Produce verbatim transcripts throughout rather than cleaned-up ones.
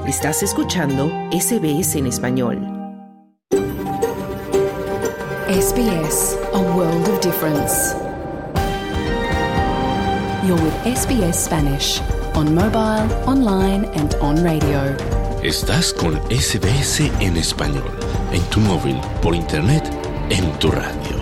Estás escuchando S B S en español. S B S, a world of difference. You're with S B S Spanish, on mobile, online and on radio. Estás con S B S en español, en tu móvil, por internet, en tu radio.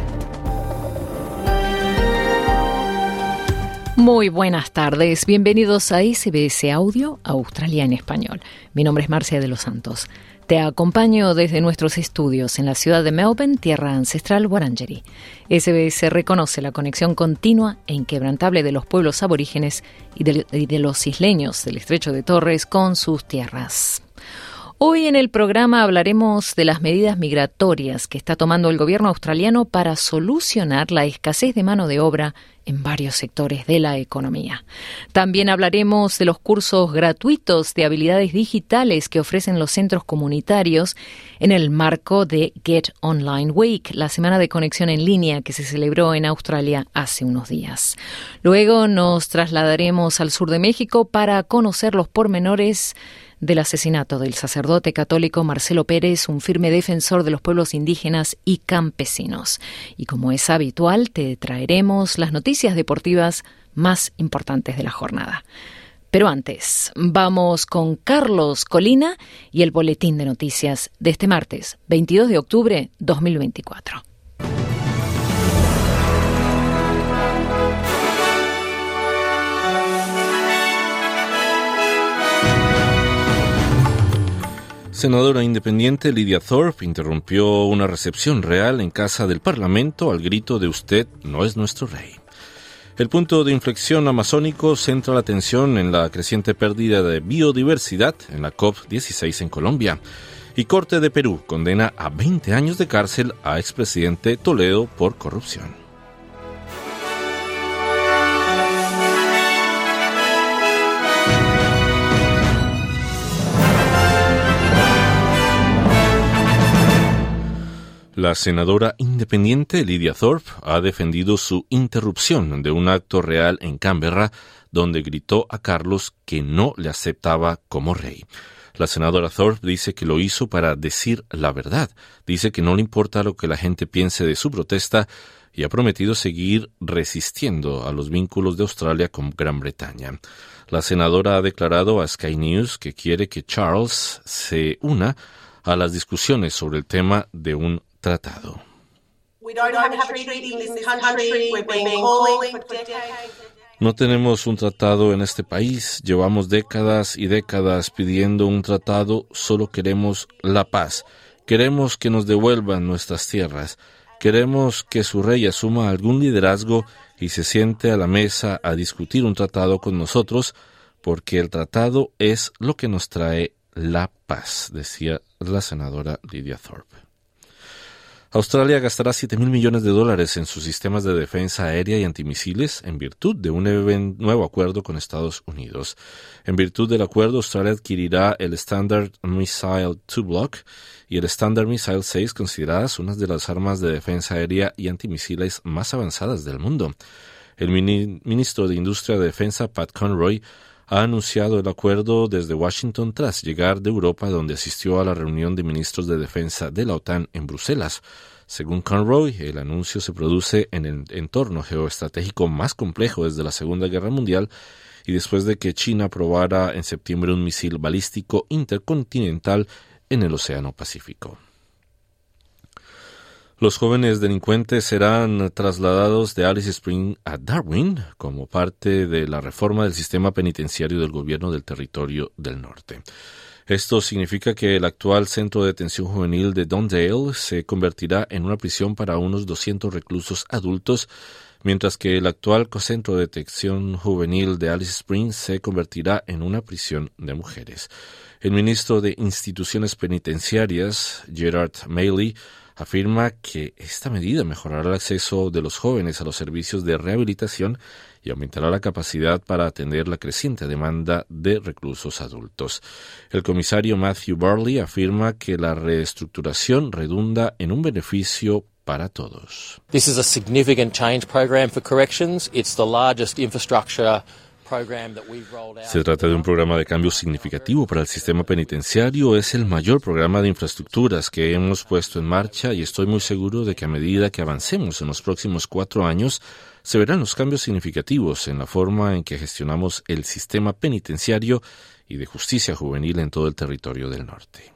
Muy buenas tardes, bienvenidos a S B S Audio, Australia en español. Mi nombre es Marcia de los Santos. Te acompaño desde nuestros estudios en la ciudad de Melbourne, tierra ancestral Wurundjeri. S B S reconoce la conexión continua e inquebrantable de los pueblos aborígenes y de, y de los isleños del Estrecho de Torres con sus tierras. Hoy en el programa hablaremos de las medidas migratorias que está tomando el gobierno australiano para solucionar la escasez de mano de obra en varios sectores de la economía. También hablaremos de los cursos gratuitos de habilidades digitales que ofrecen los centros comunitarios en el marco de Get Online Week, la semana de conexión en línea que se celebró en Australia hace unos días. Luego nos trasladaremos al sur de México para conocer los pormenores del asesinato del sacerdote católico Marcelo Pérez, un firme defensor de los pueblos indígenas y campesinos. Y como es habitual, te traeremos las noticias deportivas más importantes de la jornada. Pero antes, vamos con Carlos Colina y el boletín de noticias de este martes, veintidós de octubre dos mil veinticuatro. Senadora independiente Lydia Thorpe interrumpió una recepción real en casa del Parlamento al grito de "Usted no es nuestro rey". El punto de inflexión amazónico centra la atención en la creciente pérdida de biodiversidad en la COP dieciséis en Colombia. Y Corte de Perú condena a veinte años de cárcel a expresidente Toledo por corrupción. La senadora independiente Lydia Thorpe ha defendido su interrupción de un acto real en Canberra, donde gritó a Carlos que no le aceptaba como rey. La senadora Thorpe dice que lo hizo para decir la verdad. Dice que no le importa lo que la gente piense de su protesta y ha prometido seguir resistiendo a los vínculos de Australia con Gran Bretaña. La senadora ha declarado a Sky News que quiere que Charles se una a las discusiones sobre el tema de un tratado. No tenemos un tratado en este país. Llevamos décadas y décadas pidiendo un tratado. Solo queremos la paz. Queremos que nos devuelvan nuestras tierras. Queremos que su rey asuma algún liderazgo y se siente a la mesa a discutir un tratado con nosotros, porque el tratado es lo que nos trae la paz, decía la senadora Lydia Thorpe. Australia gastará siete mil millones de dólares en sus sistemas de defensa aérea y antimisiles en virtud de un nuevo acuerdo con Estados Unidos. En virtud del acuerdo, Australia adquirirá el Standard Missile dos Block y el Standard Missile seis, consideradas unas de las armas de defensa aérea y antimisiles más avanzadas del mundo. El mini- ministro de Industria de Defensa, Pat Conroy, ha anunciado el acuerdo desde Washington tras llegar de Europa, donde asistió a la reunión de ministros de defensa de la OTAN en Bruselas. Según Conroy, el anuncio se produce en el entorno geoestratégico más complejo desde la Segunda Guerra Mundial y después de que China aprobara en septiembre un misil balístico intercontinental en el Océano Pacífico. Los jóvenes delincuentes serán trasladados de Alice Springs a Darwin como parte de la reforma del sistema penitenciario del gobierno del Territorio del Norte. Esto significa que el actual centro de detención juvenil de Dondale se convertirá en una prisión para unos doscientos reclusos adultos, mientras que el actual centro de detención juvenil de Alice Springs se convertirá en una prisión de mujeres. El ministro de Instituciones Penitenciarias, Gerard Maley, afirma que esta medida mejorará el acceso de los jóvenes a los servicios de rehabilitación y aumentará la capacidad para atender la creciente demanda de reclusos adultos. El comisario Matthew Burley afirma que la reestructuración redunda en un beneficio para todos. This is a significant change program for corrections. It's the largest infrastructure Se trata de un programa de cambio significativo para el sistema penitenciario. Es el mayor programa de infraestructuras que hemos puesto en marcha y estoy muy seguro de que a medida que avancemos en los próximos cuatro años, se verán los cambios significativos en la forma en que gestionamos el sistema penitenciario y de justicia juvenil en todo el territorio del norte.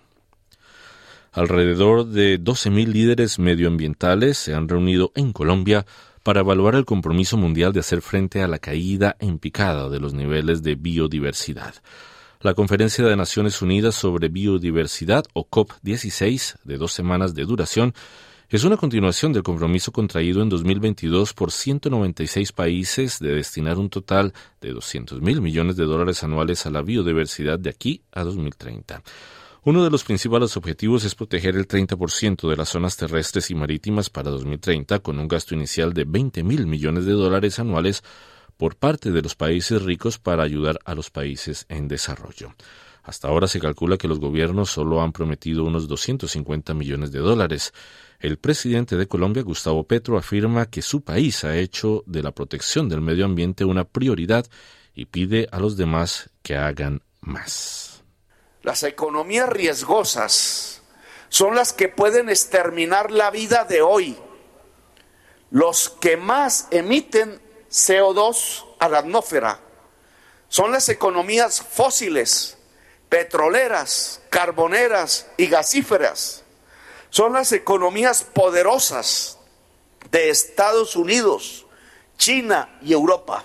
Alrededor de doce mil líderes medioambientales se han reunido en Colombia para evaluar el compromiso mundial de hacer frente a la caída en picada de los niveles de biodiversidad. La Conferencia de Naciones Unidas sobre Biodiversidad, o COP dieciséis, de dos semanas de duración, es una continuación del compromiso contraído en dos mil veintidós por ciento noventa y seis países de destinar un total de doscientos mil millones de dólares anuales a la biodiversidad de aquí a dos mil treinta. Uno de los principales objetivos es proteger el treinta por ciento de las zonas terrestres y marítimas para dos mil treinta, con un gasto inicial de veinte mil millones de dólares anuales por parte de los países ricos para ayudar a los países en desarrollo. Hasta ahora se calcula que los gobiernos solo han prometido unos doscientos cincuenta millones de dólares. El presidente de Colombia, Gustavo Petro, afirma que su país ha hecho de la protección del medio ambiente una prioridad y pide a los demás que hagan más. Las economías riesgosas son las que pueden exterminar la vida de hoy. Los que más emiten C O dos a la atmósfera son las economías fósiles, petroleras, carboneras y gasíferas. Son las economías poderosas de Estados Unidos, China y Europa.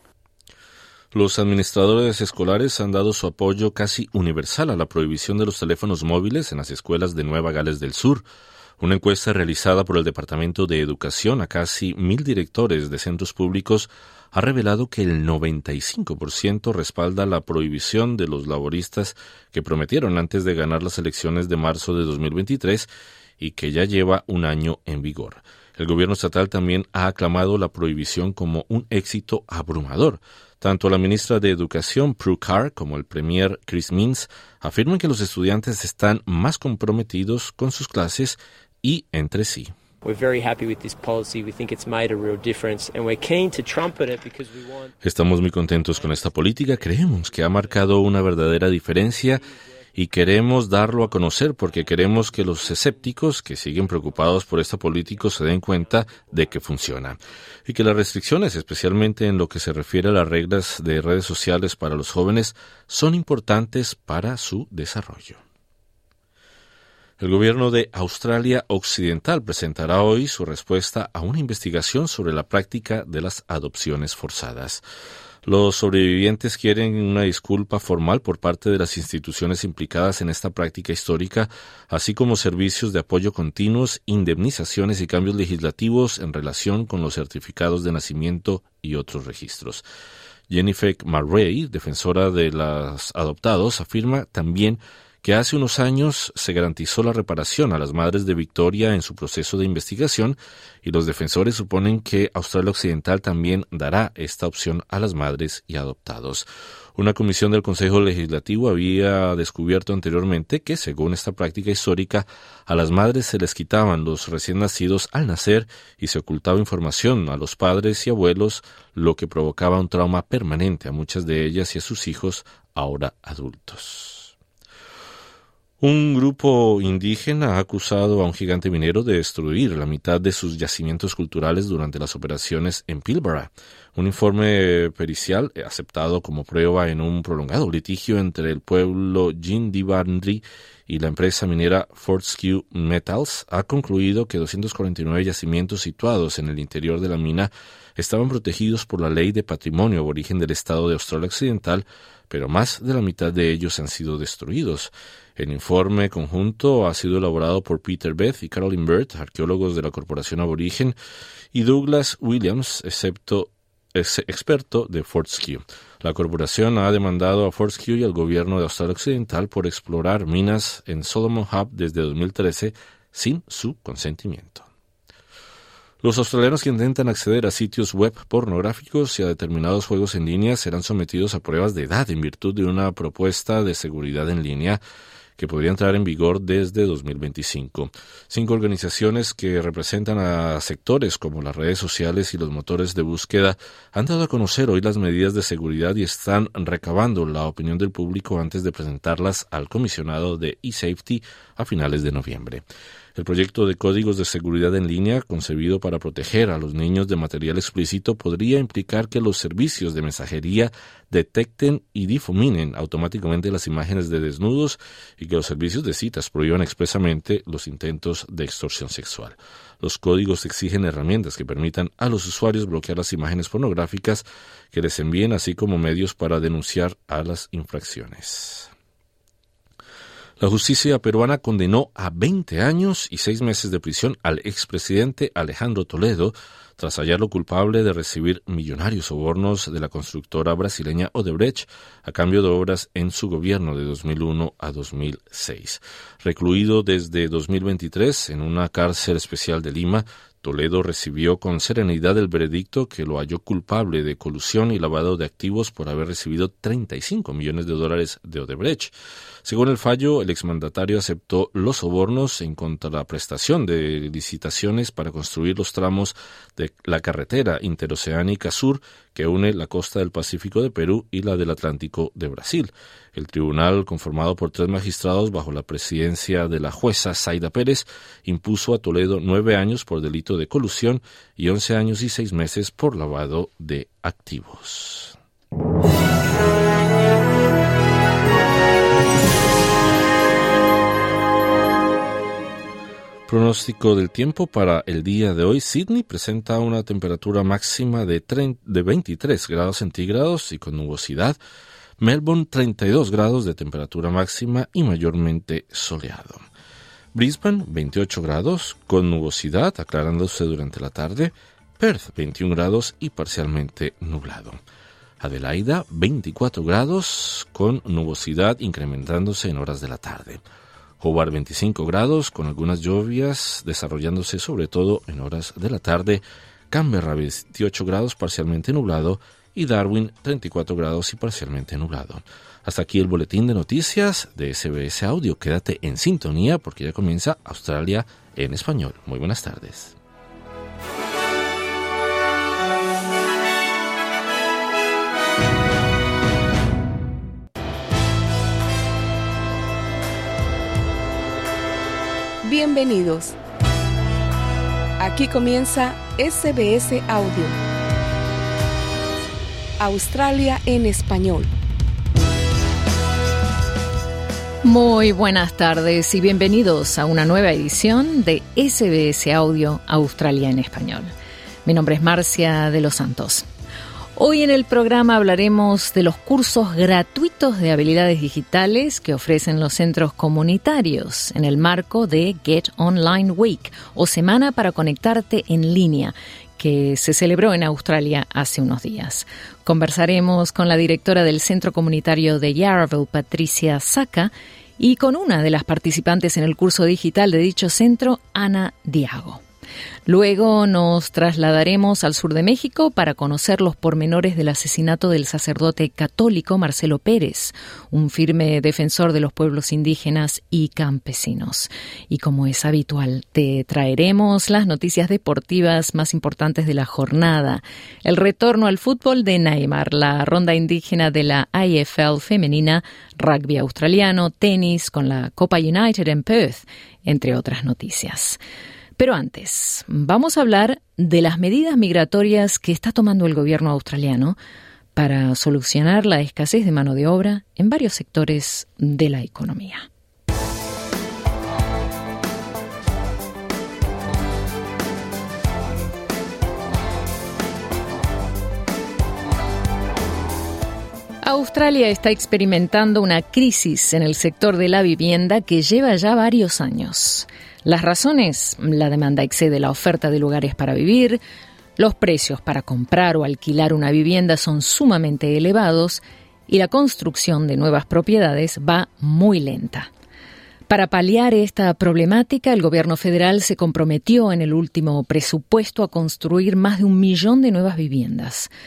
Los administradores escolares han dado su apoyo casi universal a la prohibición de los teléfonos móviles en las escuelas de Nueva Gales del Sur. Una encuesta realizada por el Departamento de Educación a casi mil directores de centros públicos ha revelado que el noventa y cinco por ciento respalda la prohibición de los laboristas que prometieron antes de ganar las elecciones de marzo de dos mil veintitrés y que ya lleva un año en vigor. El gobierno estatal también ha aclamado la prohibición como un éxito abrumador. Tanto la ministra de Educación, Prue Carr, como el premier Chris Minns afirman que los estudiantes están más comprometidos con sus clases y entre sí. Estamos muy contentos con esta política. Creemos que ha marcado una verdadera diferencia y queremos darlo a conocer porque queremos que los escépticos que siguen preocupados por esta política se den cuenta de que funciona y que las restricciones, especialmente en lo que se refiere a las reglas de redes sociales para los jóvenes, son importantes para su desarrollo. El gobierno de Australia Occidental presentará hoy su respuesta a una investigación sobre la práctica de las adopciones forzadas. Los sobrevivientes quieren una disculpa formal por parte de las instituciones implicadas en esta práctica histórica, así como servicios de apoyo continuos, indemnizaciones y cambios legislativos en relación con los certificados de nacimiento y otros registros. Jennifer Murray, defensora de los adoptados, afirma también que hace unos años se garantizó la reparación a las madres de Victoria en su proceso de investigación y los defensores suponen que Australia Occidental también dará esta opción a las madres y adoptados. Una comisión del Consejo Legislativo había descubierto anteriormente que, según esta práctica histórica, a las madres se les quitaban los recién nacidos al nacer y se ocultaba información a los padres y abuelos, lo que provocaba un trauma permanente a muchas de ellas y a sus hijos, ahora adultos. Un grupo indígena ha acusado a un gigante minero de destruir la mitad de sus yacimientos culturales durante las operaciones en Pilbara. Un informe pericial aceptado como prueba en un prolongado litigio entre el pueblo Yindjibarndi y la empresa minera Fortescue Metals ha concluido que doscientos cuarenta y nueve yacimientos situados en el interior de la mina estaban protegidos por la Ley de Patrimonio Aborigen del Estado de Australia Occidental, pero más de la mitad de ellos han sido destruidos. El informe conjunto ha sido elaborado por Peter Beth y Carolyn Bird, arqueólogos de la Corporación Aborigen, y Douglas Williams, excepto, ex, experto de Fortescue. La corporación ha demandado a Fortescue y al gobierno de Australia Occidental por explorar minas en Solomon Hub desde dos mil trece sin su consentimiento. Los australianos que intentan acceder a sitios web pornográficos y a determinados juegos en línea serán sometidos a pruebas de edad en virtud de una propuesta de seguridad en línea que podría entrar en vigor desde dos mil veinticinco. Cinco organizaciones que representan a sectores como las redes sociales y los motores de búsqueda han dado a conocer hoy las medidas de seguridad y están recabando la opinión del público antes de presentarlas al comisionado de eSafety a finales de noviembre. El proyecto de códigos de seguridad en línea, concebido para proteger a los niños de material explícito, podría implicar que los servicios de mensajería detecten y difuminen automáticamente las imágenes de desnudos y que los servicios de citas prohíban expresamente los intentos de extorsión sexual. Los códigos exigen herramientas que permitan a los usuarios bloquear las imágenes pornográficas que les envíen, así como medios para denunciar a las infracciones. La justicia peruana condenó a veinte años y seis meses de prisión al expresidente Alejandro Toledo tras hallarlo culpable de recibir millonarios sobornos de la constructora brasileña Odebrecht a cambio de obras en su gobierno de dos mil uno a dos mil seis. Recluido desde dos mil veintitrés en una cárcel especial de Lima, Toledo recibió con serenidad el veredicto que lo halló culpable de colusión y lavado de activos por haber recibido treinta y cinco millones de dólares de Odebrecht. Según el fallo, el exmandatario aceptó los sobornos en contraprestación de licitaciones para construir los tramos de la carretera interoceánica sur que une la costa del Pacífico de Perú y la del Atlántico de Brasil. El tribunal, conformado por tres magistrados bajo la presidencia de la jueza Zaida Pérez, impuso a Toledo nueve años por delito de colusión y once años y seis meses por lavado de activos. Pronóstico del tiempo para el día de hoy. Sydney presenta una temperatura máxima de, de veintitrés grados centígrados y con nubosidad. Melbourne, treinta y dos grados de temperatura máxima y mayormente soleado. Brisbane, veintiocho grados con nubosidad, aclarándose durante la tarde. Perth, veintiún grados y parcialmente nublado. Adelaida, veinticuatro grados con nubosidad incrementándose en horas de la tarde. Hobart, veinticinco grados con algunas lluvias desarrollándose sobre todo en horas de la tarde. Canberra, veintiocho grados parcialmente nublado y Darwin, treinta y cuatro grados y parcialmente nublado. Hasta aquí el boletín de noticias de S B S Audio. Quédate en sintonía porque ya comienza Australia en español. Muy buenas tardes. Bienvenidos. Aquí comienza S B S Audio. Australia en español. Muy buenas tardes y bienvenidos a una nueva edición de S B S Audio Australia en español. Mi nombre es Marcia de los Santos. Hoy en el programa hablaremos de los cursos gratuitos de habilidades digitales que ofrecen los centros comunitarios en el marco de Get Online Week o Semana para Conectarte en Línea, que se celebró en Australia hace unos días. Conversaremos con la directora del Centro Comunitario de Yarraville, Patricia Saca, y con una de las participantes en el curso digital de dicho centro, Ana Diago. Luego nos trasladaremos al sur de México para conocer los pormenores del asesinato del sacerdote católico Marcelo Pérez, un firme defensor de los pueblos indígenas y campesinos. Y como es habitual, te traeremos las noticias deportivas más importantes de la jornada, el retorno al fútbol de Neymar, la ronda indígena de la A F L femenina, rugby australiano, tenis con la Copa United en Perth, entre otras noticias. Pero antes, vamos a hablar de las medidas migratorias que está tomando el gobierno australiano para solucionar la escasez de mano de obra en varios sectores de la economía. Australia está experimentando una crisis en el sector de la vivienda que lleva ya varios años. Las razones: la demanda excede la oferta de lugares para vivir, los precios para comprar o alquilar una vivienda son sumamente elevados y la construcción de nuevas propiedades va muy lenta. Para paliar esta problemática, el gobierno federal se comprometió en el último presupuesto a construir más de un millón de nuevas viviendas.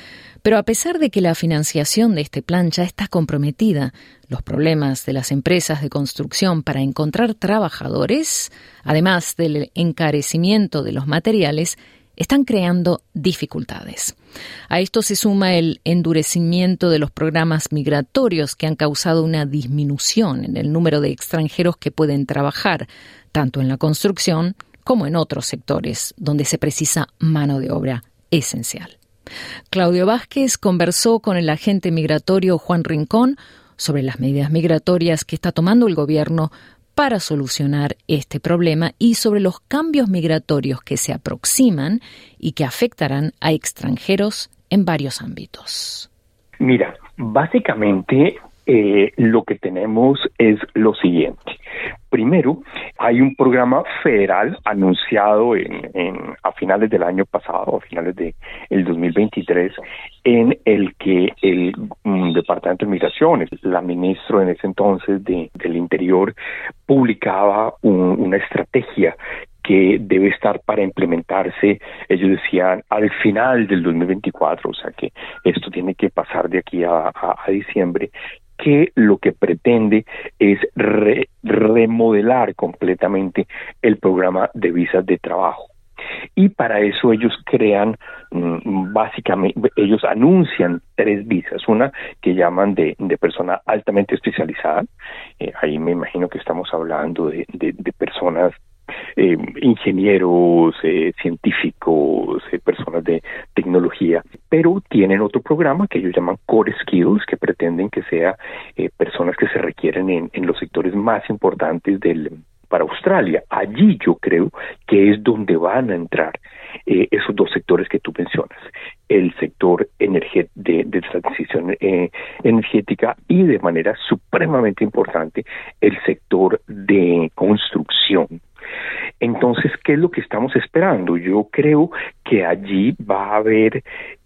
Pero a pesar de que la financiación de este plan ya está comprometida, los problemas de las empresas de construcción para encontrar trabajadores, además del encarecimiento de los materiales, están creando dificultades. A esto se suma el endurecimiento de los programas migratorios que han causado una disminución en el número de extranjeros que pueden trabajar, tanto en la construcción como en otros sectores donde se precisa mano de obra esencial. Claudio Vázquez conversó con el agente migratorio Juan Rincón sobre las medidas migratorias que está tomando el gobierno para solucionar este problema y sobre los cambios migratorios que se aproximan y que afectarán a extranjeros en varios ámbitos. Mira, básicamente eh, lo que tenemos es lo siguiente. Primero, hay un programa federal anunciado en, en, a finales del año pasado, a finales del de dos mil veintitrés, en el que el um, Departamento de Migraciones, la ministra en ese entonces de, del Interior, publicaba un, una estrategia que debe estar para implementarse, ellos decían, al final del dos mil veinticuatro, o sea que esto tiene que pasar de aquí a, a, a diciembre, que lo que pretende es re, remodelar completamente el programa de visas de trabajo. Y para eso ellos crean, básicamente, ellos anuncian tres visas, una que llaman de, de persona altamente especializada, eh, ahí me imagino que estamos hablando de, de, de personas Eh, ingenieros, eh, científicos, eh, personas de tecnología, pero tienen otro programa que ellos llaman Core Skills, que pretenden que sea eh, personas que se requieren en, en los sectores más importantes del para Australia. Allí yo creo que es donde van a entrar eh, esos dos sectores que tú mencionas, el sector energe- de, de transición eh, energética y de manera supremamente importante el sector de construcción. Entonces, ¿qué es lo que estamos esperando? Yo creo que allí va a haber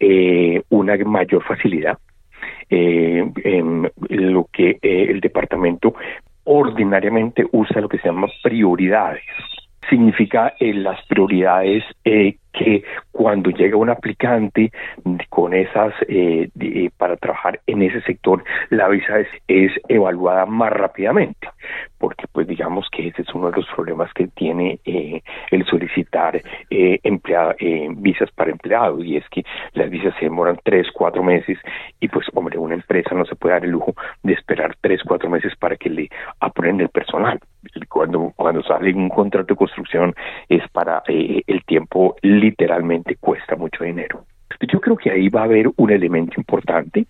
eh, una mayor facilidad eh, en lo que eh, el departamento ordinariamente usa lo que se llama prioridades. Significa eh, las prioridades eh, que cuando llega un aplicante con esas eh, de, para trabajar en ese sector, la visa es, es evaluada más rápidamente, porque pues digamos que ese es uno de los problemas que tiene eh, el solicitar eh, empleado, eh, visas para empleados, y es que las visas se demoran tres, cuatro meses, y pues hombre, una empresa no se puede dar el lujo de esperar tres, cuatro meses para que le aprueben el personal. Cuando, cuando sale un contrato de construcción es para eh, el tiempo literalmente cuesta mucho dinero. Yo creo que ahí va a haber un elemento importante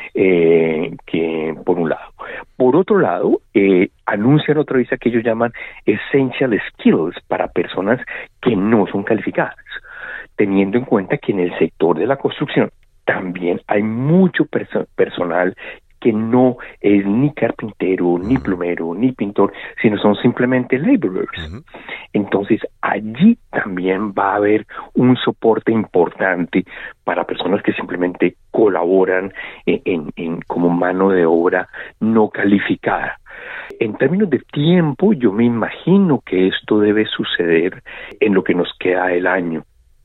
eh, que por un lado. Por otro lado, eh, anuncian otra visa que ellos llaman Essential Skills para personas que no son calificadas, teniendo en cuenta que en el sector de la construcción también hay mucho perso- personal que no es ni carpintero, ni plomero, ni pintor, sino son simplemente laborers. Uh-huh. Entonces, allí también va a haber un soporte importante para personas que simplemente colaboran en, en, en como mano de obra no calificada. En términos de tiempo, yo me imagino que esto debe suceder en lo que nos queda del año.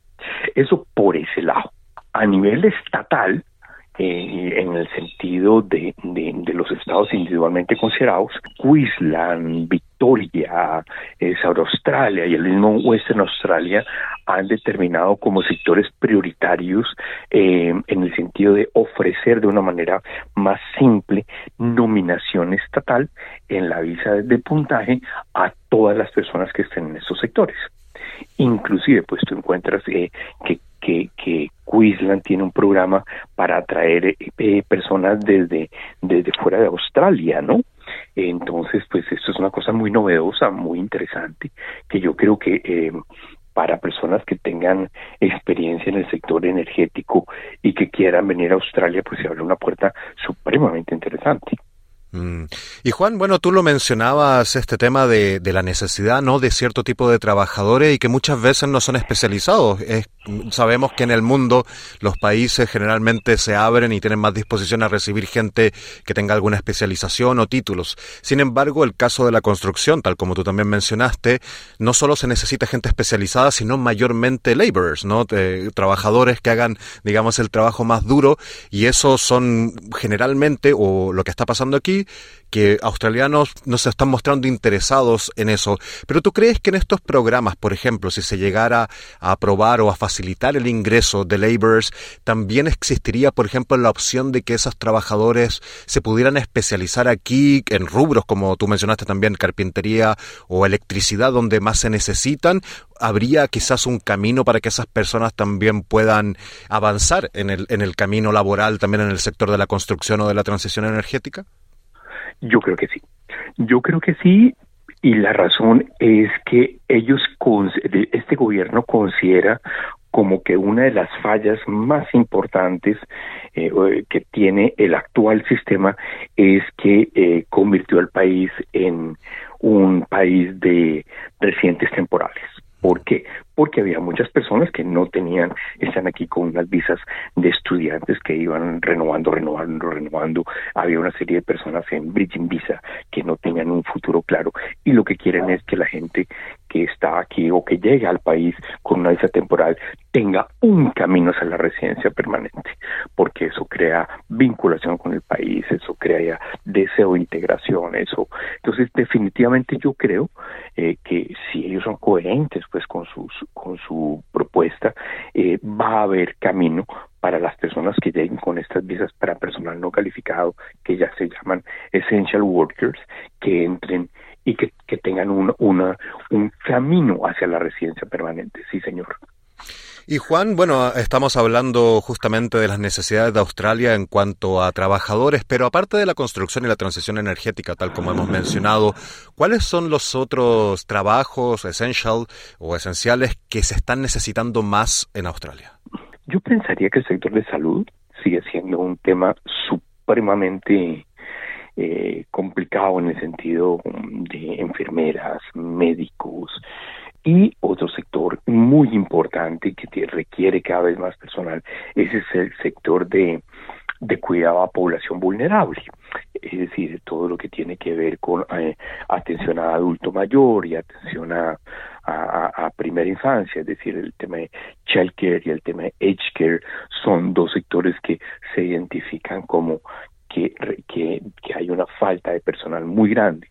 Eso por ese lado. A nivel estatal, Eh, en el sentido de, de, de los estados individualmente considerados, Queensland, Victoria, eh, South Australia y el mismo Western Australia han determinado como sectores prioritarios eh, en el sentido de ofrecer de una manera más simple nominación estatal en la visa de puntaje a todas las personas que estén en estos sectores. Inclusive, pues tú encuentras eh, que que, que Queensland tiene un programa para atraer eh, personas desde, desde fuera de Australia, ¿no? Entonces, pues esto es una cosa muy novedosa, muy interesante, que yo creo que eh, para personas que tengan experiencia en el sector energético y que quieran venir a Australia, pues se abre una puerta supremamente interesante. Mm. Y Juan, bueno, tú lo mencionabas, este tema de, de la necesidad, ¿no?, de cierto tipo de trabajadores y que muchas veces no son especializados. Es, sabemos que en el mundo los países generalmente se abren y tienen más disposición a recibir gente que tenga alguna especialización o títulos. Sin embargo, el caso de la construcción, tal como tú también mencionaste, no solo se necesita gente especializada, sino mayormente laborers, ¿no?, eh, trabajadores que hagan, digamos, el trabajo más duro, y esos son generalmente, o lo que está pasando aquí, que australianos no se están mostrando interesados en eso. Pero ¿tú crees que en estos programas, por ejemplo, si se llegara a aprobar o a facilitar el ingreso de laborers, también existiría, por ejemplo, la opción de que esos trabajadores se pudieran especializar aquí en rubros, como tú mencionaste también, carpintería o electricidad, donde más se necesitan? ¿Habría quizás un camino para que esas personas también puedan avanzar en el, en el camino laboral, también en el sector de la construcción o de la transición energética? Yo creo que sí. Yo creo que sí, y la razón es que ellos, este gobierno considera como que una de las fallas más importantes eh, que tiene el actual sistema es que eh, convirtió al país en un país de residentes temporales. ¿Por qué? Porque había muchas personas que no tenían, están aquí con unas visas de estudiantes que iban renovando, renovando, renovando. Había una serie de personas en Bridging Visa que no tenían un futuro claro, y lo que quieren es que la gente que está aquí o que llega al país con una visa temporal tenga un camino hacia la residencia permanente, porque eso crea vinculación con el país, eso crea deseo de integración, eso. Entonces, definitivamente yo creo eh, que si ellos son coherentes pues con sus con su propuesta, eh, va a haber camino para las personas que lleguen con estas visas para personal no calificado, que ya se llaman essential workers, que entren y que, que tengan un, una, un camino hacia la residencia permanente. Sí, señor. Y Juan, bueno, estamos hablando justamente de las necesidades de Australia en cuanto a trabajadores, pero aparte de la construcción y la transición energética, tal como hemos mencionado, ¿cuáles son los otros trabajos essential o esenciales que se están necesitando más en Australia? Yo pensaría que el sector de salud sigue siendo un tema supremamente eh, complicado en el sentido de enfermeras, médicos, y otro sector muy importante que requiere cada vez más personal, ese es el sector de, de cuidado a población vulnerable, es decir, todo lo que tiene que ver con eh, atención a adulto mayor y atención a, a, a primera infancia, es decir, el tema de childcare y el tema de aged care son dos sectores que se identifican como que, que, que hay una falta de personal muy grande.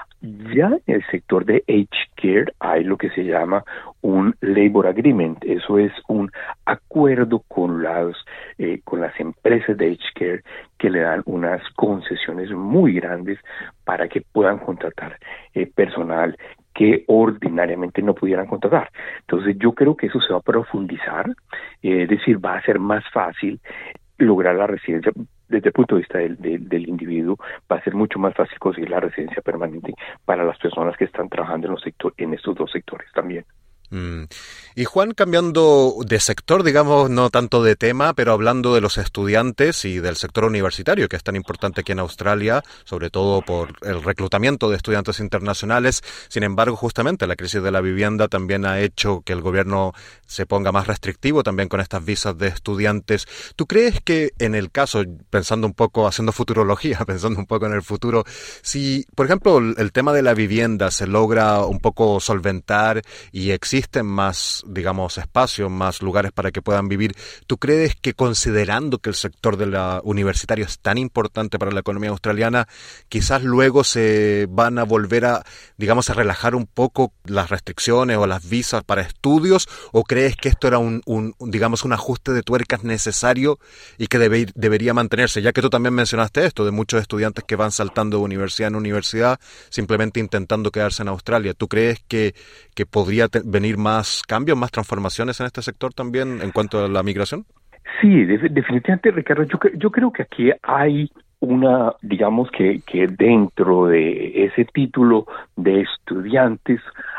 Ya en el sector de aged care hay lo que se llama un labor agreement, eso es un acuerdo con las eh, con las empresas de aged care que le dan unas concesiones muy grandes para que puedan contratar eh, personal que ordinariamente no pudieran contratar. Entonces yo creo que eso se va a profundizar, eh, es decir, va a ser más fácil lograr la residencia. Desde el punto de vista del, del, del individuo, va a ser mucho más fácil conseguir la residencia permanente para las personas que están trabajando en los sector, en estos dos sectores también. Mm. Y Juan, cambiando de sector, digamos, no tanto de tema, pero hablando de los estudiantes y del sector universitario, que es tan importante aquí en Australia, sobre todo por el reclutamiento de estudiantes internacionales. Sin embargo, justamente la crisis de la vivienda también ha hecho que el gobierno se ponga más restrictivo también con estas visas de estudiantes. ¿Tú crees que en el caso, pensando un poco, haciendo futurología, pensando un poco en el futuro, si, por ejemplo, el tema de la vivienda se logra un poco solventar y existe existen más, digamos, espacios, más lugares para que puedan vivir, ¿tú crees que considerando que el sector de la universitario es tan importante para la economía australiana, quizás luego se van a volver a, digamos, a relajar un poco las restricciones o las visas para estudios, o crees que esto era un, un digamos, un ajuste de tuercas necesario y que debe, debería mantenerse? Ya que tú también mencionaste esto, de muchos estudiantes que van saltando de universidad en universidad simplemente intentando quedarse en Australia. ¿Tú crees que, que podría te, venir más cambios, más transformaciones en este sector también en cuanto a la migración? Sí, de, definitivamente, Ricardo. Yo, yo creo que aquí hay una, digamos que, que dentro de ese título de estudiantes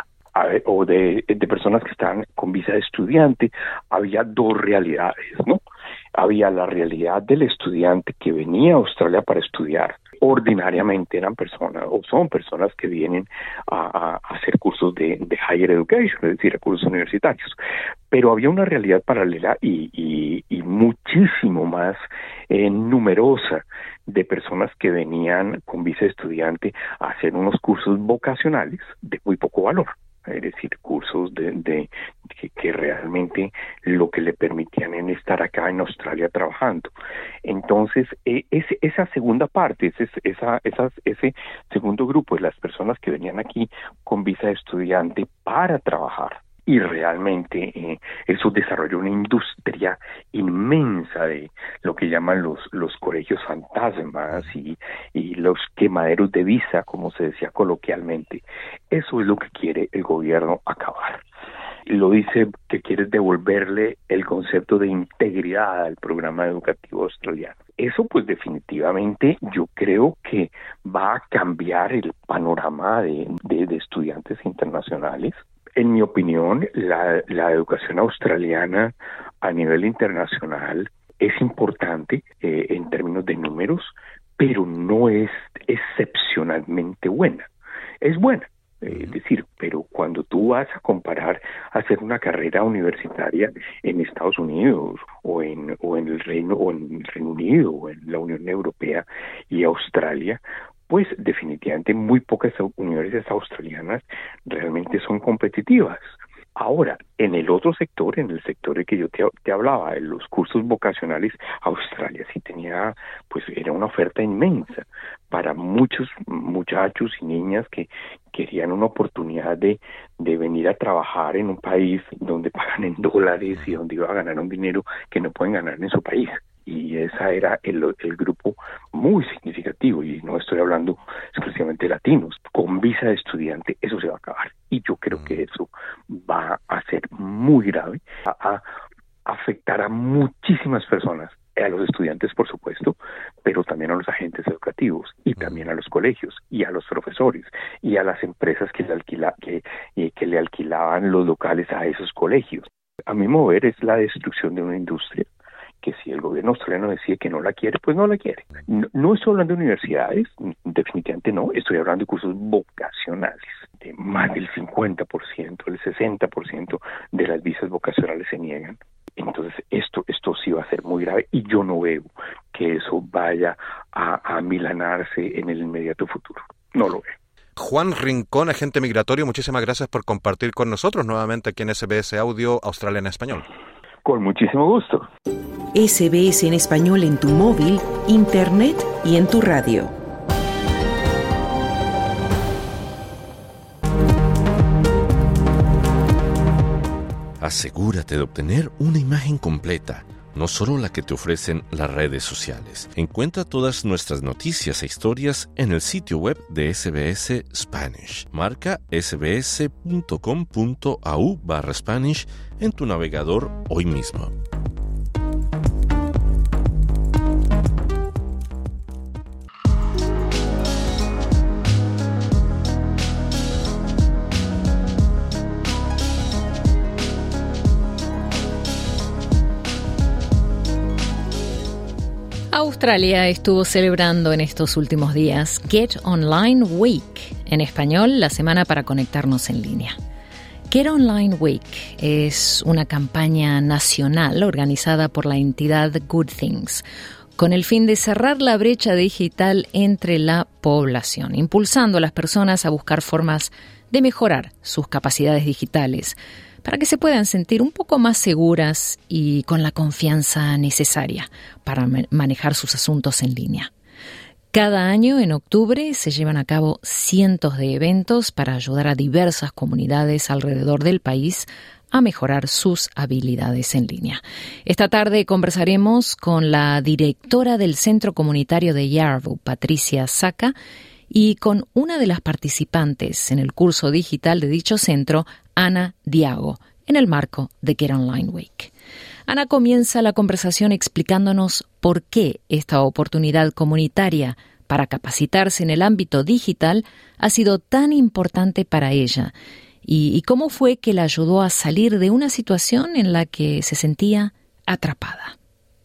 a ver, o de, de personas que están con visa de estudiante, había dos realidades, ¿no? Había la realidad del estudiante que venía a Australia para estudiar. Ordinariamente eran personas, o son personas que vienen a, a hacer cursos de, de higher education, es decir, cursos universitarios. Pero había una realidad paralela y, y, y muchísimo más eh, numerosa de personas que venían con visa de estudiante a hacer unos cursos vocacionales de muy poco valor. Es decir, cursos de, de que, que realmente lo que le permitían en estar acá en Australia trabajando. Entonces, eh, ese, esa segunda parte, ese, esa, esas, ese segundo grupo de las personas que venían aquí con visa de estudiante para trabajar, y realmente eh, eso desarrolló una industria inmensa de lo que llaman los los colegios fantasmas y, y los quemaderos de visa, como se decía coloquialmente. Eso es lo que quiere el gobierno acabar. Lo dice que quiere devolverle el concepto de integridad al programa educativo australiano. Eso pues definitivamente yo creo que va a cambiar el panorama de, de, de estudiantes internacionales. En mi opinión, la, la educación australiana a nivel internacional es importante eh, en términos de números, pero no es excepcionalmente buena. Es buena, eh, es decir, pero cuando tú vas a comparar hacer una carrera universitaria en Estados Unidos o en o en el Reino o en el Reino Unido o en la Unión Europea y Australia, pues definitivamente muy pocas universidades australianas realmente son competitivas. Ahora, en el otro sector, en el sector de que yo te, te hablaba, en los cursos vocacionales, Australia sí tenía, pues era una oferta inmensa para muchos muchachos y niñas que querían una oportunidad de, de venir a trabajar en un país donde pagan en dólares y donde iban a ganar un dinero que no pueden ganar en su país. Y ese era el, el grupo muy significativo, y no estoy hablando exclusivamente de latinos. Con visa de estudiante eso se va a acabar, y yo creo que eso va a ser muy grave, a, a afectar a muchísimas personas, a los estudiantes por supuesto, pero también a los agentes educativos, y también a los colegios, y a los profesores, y a las empresas que le, alquila, que, eh, que le alquilaban los locales a esos colegios. A mi mover es la destrucción de una industria que si el gobierno australiano decide que no la quiere, pues no la quiere. No, no estoy hablando de universidades, definitivamente no, estoy hablando de cursos vocacionales. De más del cincuenta por ciento, el sesenta por ciento de las visas vocacionales se niegan. Entonces esto esto sí va a ser muy grave, y yo no veo que eso vaya a, a milanarse en el inmediato futuro. No lo veo. Juan Rincón, agente migratorio, muchísimas gracias por compartir con nosotros nuevamente aquí en S B S Audio Australia en Español. Con muchísimo gusto. S B S en español en tu móvil, internet y en tu radio. Asegúrate de obtener una imagen completa, no solo la que te ofrecen las redes sociales. Encuentra todas nuestras noticias e historias en el sitio web de S B S Spanish. Marca sbs.com.au barra Spanish en tu navegador hoy mismo. Australia estuvo celebrando en estos últimos días Get Online Week, en español, la semana para conectarnos en línea. Get Online Week es una campaña nacional organizada por la entidad Good Things, con el fin de cerrar la brecha digital entre la población, impulsando a las personas a buscar formas de mejorar sus capacidades digitales, para que se puedan sentir un poco más seguras y con la confianza necesaria para manejar sus asuntos en línea. Cada año, en octubre, se llevan a cabo cientos de eventos para ayudar a diversas comunidades alrededor del país a mejorar sus habilidades en línea. Esta tarde conversaremos con la directora del Centro Comunitario de Yarraville, Patricia Saca, y con una de las participantes en el curso digital de dicho centro, Ana Diago, en el marco de Get Online Week. Ana comienza la conversación explicándonos por qué esta oportunidad comunitaria para capacitarse en el ámbito digital ha sido tan importante para ella y, y cómo fue que la ayudó a salir de una situación en la que se sentía atrapada.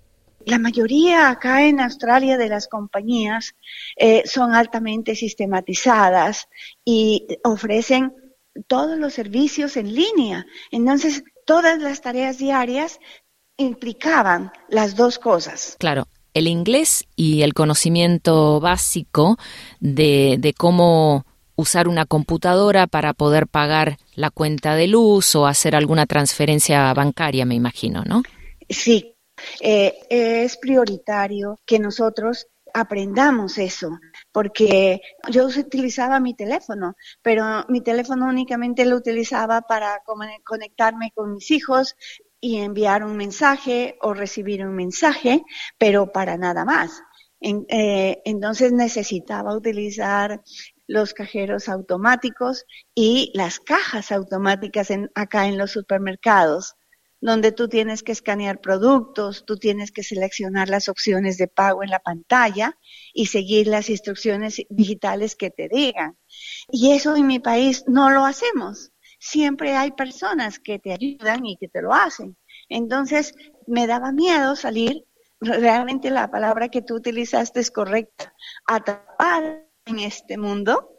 la mayoría acá en Australia de las compañías eh, son altamente sistematizadas y ofrecen todos los servicios en línea. Entonces, todas las tareas diarias implicaban las dos cosas. Claro, el inglés y el conocimiento básico de, de cómo usar una computadora para poder pagar la cuenta de luz o hacer alguna transferencia bancaria, me imagino, ¿no? Sí, eh, es prioritario que nosotros aprendamos eso, porque yo utilizaba mi teléfono, pero mi teléfono únicamente lo utilizaba para conectarme con mis hijos y enviar un mensaje o recibir un mensaje, pero para nada más. En, eh, entonces necesitaba utilizar los cajeros automáticos y las cajas automáticas en, acá en los supermercados, donde tú tienes que escanear productos, tú tienes que seleccionar las opciones de pago en la pantalla y seguir las instrucciones digitales que te digan. Y eso en mi país no lo hacemos. Siempre hay personas que te ayudan y que te lo hacen. Entonces, me daba miedo salir, realmente la palabra que tú utilizaste es correcta, atrapar en este mundo,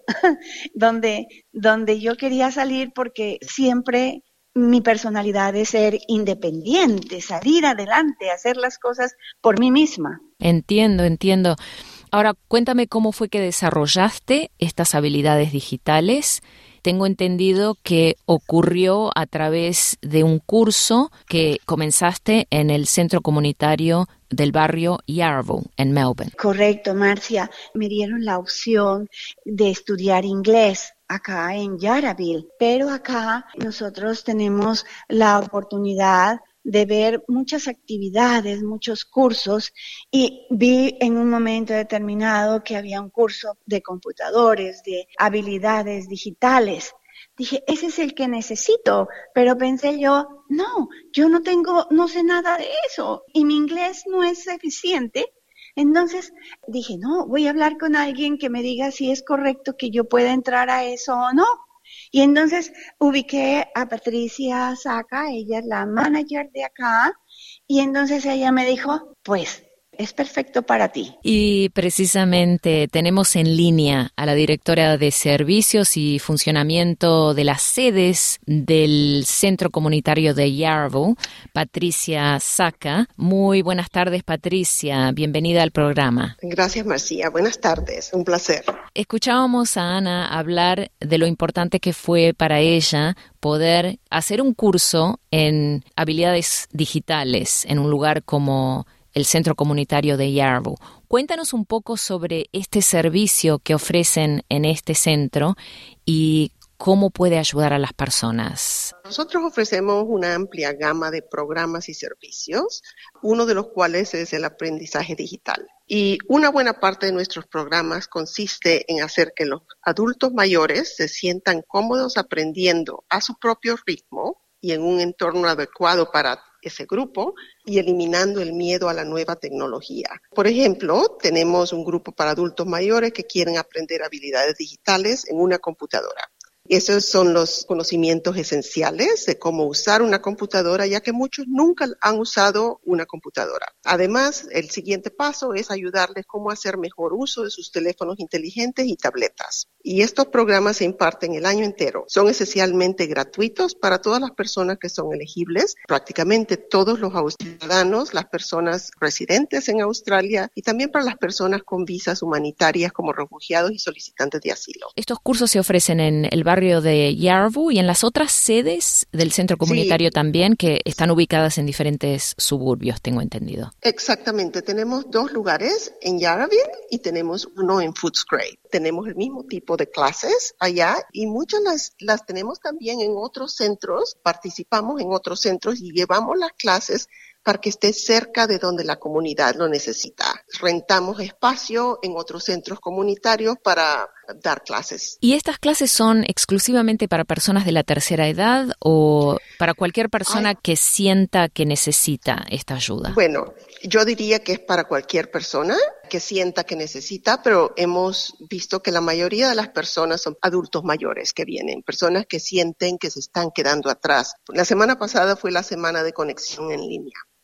donde, donde yo quería salir porque siempre mi personalidad es ser independiente, salir adelante, hacer las cosas por mí misma. Entiendo, entiendo. Ahora, cuéntame cómo fue que desarrollaste estas habilidades digitales. Tengo entendido que ocurrió a través de un curso que comenzaste en el centro comunitario del barrio Yarraville, en Melbourne. Correcto, Marcia. Me dieron la opción de estudiar inglés acá en Yarraville, pero acá nosotros tenemos la oportunidad de ver muchas actividades, muchos cursos, y vi en un momento determinado que había un curso de computadores, de habilidades digitales. Dije, ese es el que necesito, pero pensé yo, no, yo no tengo, no sé nada de eso, y mi inglés no es eficiente. Entonces dije, no, voy a hablar con alguien que me diga si es correcto que yo pueda entrar a eso o no. Y entonces ubiqué a Patricia Saca, ella es la manager de acá, y entonces ella me dijo, pues, es perfecto para ti. Y precisamente tenemos en línea a la directora de Servicios y Funcionamiento de las sedes del Centro Comunitario de Yarraville, Patricia Saca. Muy buenas tardes, Patricia. Bienvenida al programa. Gracias, Marcia. Buenas tardes. Un placer. Escuchábamos a Ana hablar de lo importante que fue para ella poder hacer un curso en habilidades digitales en un lugar como el Centro Comunitario de Yarraville. Cuéntanos un poco sobre este servicio que ofrecen en este centro y cómo puede ayudar a las personas. Nosotros ofrecemos una amplia gama de programas y servicios, uno de los cuales es el aprendizaje digital. Y una buena parte de nuestros programas consiste en hacer que los adultos mayores se sientan cómodos aprendiendo a su propio ritmo y en un entorno adecuado para ese grupo y eliminando el miedo a la nueva tecnología. Por ejemplo, tenemos un grupo para adultos mayores que quieren aprender habilidades digitales en una computadora. Esos son los conocimientos esenciales de cómo usar una computadora, ya que muchos nunca han usado una computadora. Además, el siguiente paso es ayudarles cómo hacer mejor uso de sus teléfonos inteligentes y tabletas. Y estos programas se imparten el año entero. Son esencialmente gratuitos para todas las personas que son elegibles, prácticamente todos los ciudadanos, las personas residentes en Australia y también para las personas con visas humanitarias como refugiados y solicitantes de asilo. Estos cursos se ofrecen en el barrio de Yarraville y en las otras sedes del centro comunitario sí. También, que están ubicadas en diferentes suburbios, tengo entendido. Exactamente, tenemos dos lugares en Yarraville y tenemos uno en Footscray. Tenemos el mismo tipo de clases allá y muchas las, las tenemos también en otros centros, participamos en otros centros y llevamos las clases para que esté cerca de donde la comunidad lo necesita. Rentamos espacio en otros centros comunitarios para dar clases. ¿Y estas clases son exclusivamente para personas de la tercera edad o para cualquier persona Ay. que sienta que necesita esta ayuda? Bueno, yo diría que es para cualquier persona que sienta que necesita, pero hemos visto que la mayoría de las personas son adultos mayores que vienen, personas que sienten que se están quedando atrás. La semana pasada fue la semana de conexión en línea.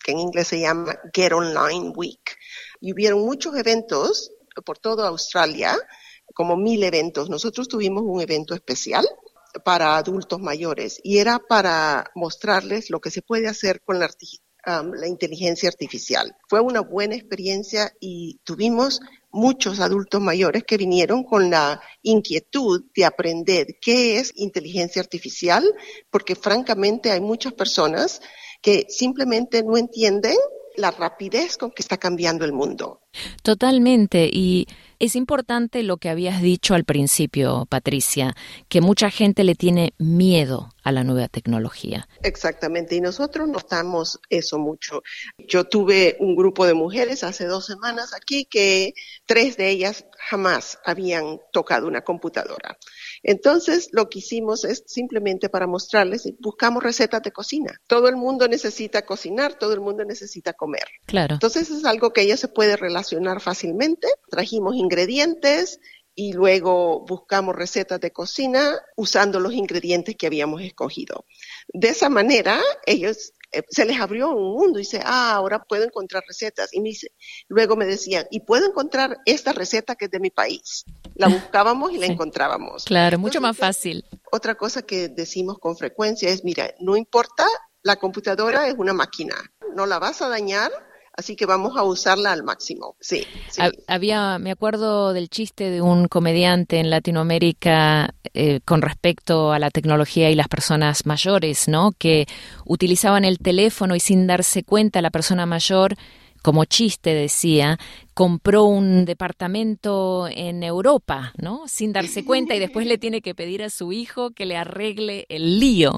que en inglés se llama Get Online Week. Y hubieron muchos eventos por toda Australia, como mil eventos. Nosotros tuvimos un evento especial para adultos mayores y era para mostrarles lo que se puede hacer con la, um, la inteligencia artificial. Fue una buena experiencia y tuvimos muchos adultos mayores que vinieron con la inquietud de aprender qué es inteligencia artificial, porque francamente hay muchas personas que simplemente no entienden la rapidez con que está cambiando el mundo. Totalmente, y es importante lo que habías dicho al principio, Patricia, que mucha gente le tiene miedo a la nueva tecnología. Exactamente, y nosotros notamos eso mucho. Yo tuve un grupo de mujeres hace dos semanas aquí que tres de ellas jamás habían tocado una computadora. Entonces, lo que hicimos es simplemente para mostrarles, buscamos recetas de cocina. Todo el mundo necesita cocinar, todo el mundo necesita comer. Claro. Entonces, es algo que ella se puede relacionar fácilmente. Trajimos ingredientes y luego buscamos recetas de cocina usando los ingredientes que habíamos escogido. De esa manera, ellos eh, se les abrió un mundo y dice, ah, ahora puedo encontrar recetas. Y me dice, luego me decían, y puedo encontrar esta receta que es de mi país. La buscábamos y la sí. encontrábamos. Claro, Entonces, mucho más fácil. Otra cosa que decimos con frecuencia es, mira, no importa, la computadora es una máquina, no la vas a dañar. Así que vamos a usarla al máximo. Sí, sí. Había, me acuerdo del chiste de un comediante en Latinoamérica eh, con respecto a la tecnología y las personas mayores, ¿no? Que utilizaban el teléfono y sin darse cuenta la persona mayor, como chiste decía, compró un departamento en Europa, ¿no? Sin darse cuenta y después le tiene que pedir a su hijo que le arregle el lío.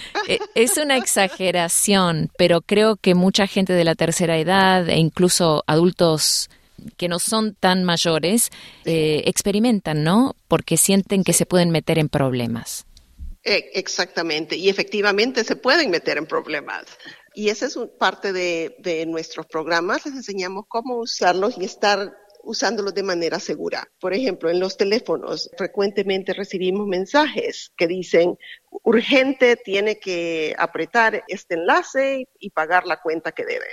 Es una exageración, pero creo que mucha gente de la tercera edad e incluso adultos que no son tan mayores eh, experimentan, ¿no? Porque sienten que se pueden meter en problemas. Exactamente, y efectivamente se pueden meter en problemas. Y esa es un, parte de, de nuestros programas, les enseñamos cómo usarlos y estar usándolos de manera segura. Por ejemplo, en los teléfonos frecuentemente recibimos mensajes que dicen, urgente, tiene que apretar este enlace y pagar la cuenta que debe.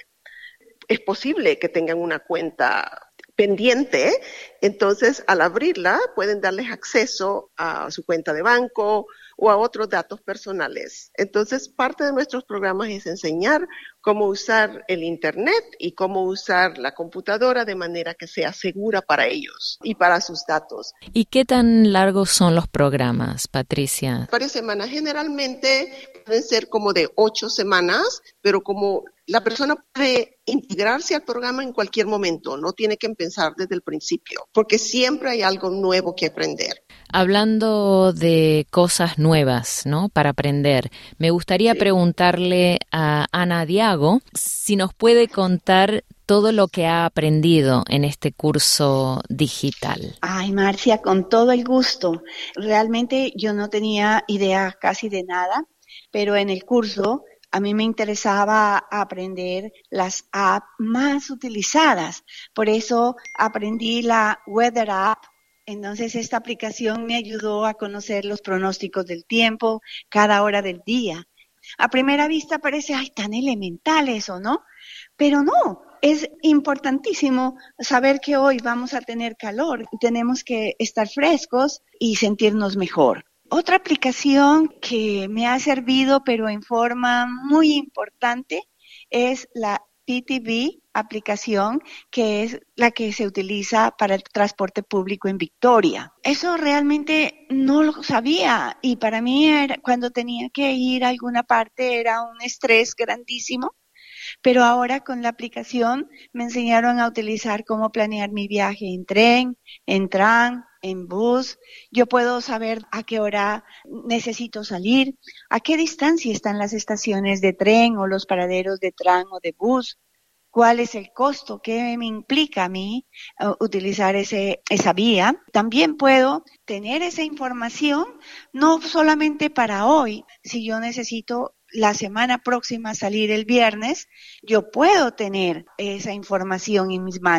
Es posible que tengan una cuenta pendiente, entonces al abrirla pueden darles acceso a su cuenta de banco o a otros datos personales. Entonces, parte de nuestros programas es enseñar cómo usar el Internet y cómo usar la computadora de manera que sea segura para ellos y para sus datos. ¿Y qué tan largos son los programas, Patricia? Varias semanas. Generalmente pueden ser como de ocho semanas, pero como la persona puede integrarse al programa en cualquier momento, no tiene que empezar desde el principio, porque siempre hay algo nuevo que aprender. Hablando de cosas nuevas, ¿no? Para aprender, me gustaría sí. preguntarle a Ana Diago si nos puede contar todo lo que ha aprendido en este curso digital. Ay, Marcia, con todo el gusto. Realmente yo no tenía idea casi de nada, pero en el curso a mí me interesaba aprender las apps más utilizadas. Por eso aprendí la Weather App. Entonces, esta aplicación me ayudó a conocer los pronósticos del tiempo cada hora del día. A primera vista parece, ay, tan elemental eso, ¿no? Pero no, es importantísimo saber que hoy vamos a tener calor. Tenemos que estar frescos y sentirnos mejor. Otra aplicación que me ha servido, pero en forma muy importante, es la P T V aplicación, que es la que se utiliza para el transporte público en Victoria. Eso realmente no lo sabía y para mí era, cuando tenía que ir a alguna parte era un estrés grandísimo, pero ahora con la aplicación me enseñaron a utilizar cómo planear mi viaje en tren, en tram, en bus. Yo puedo saber a qué hora necesito salir, a qué distancia están las estaciones de tren o los paraderos de tram o de bus, cuál es el costo, qué me implica a mí uh, utilizar ese, esa vía. También puedo tener esa información, no solamente para hoy, si yo necesito la semana próxima salir el viernes, yo puedo tener esa información en mis manos.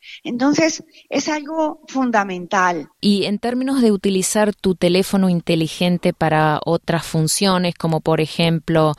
Entonces, es algo fundamental. Y en términos de utilizar tu teléfono inteligente para otras funciones, como por ejemplo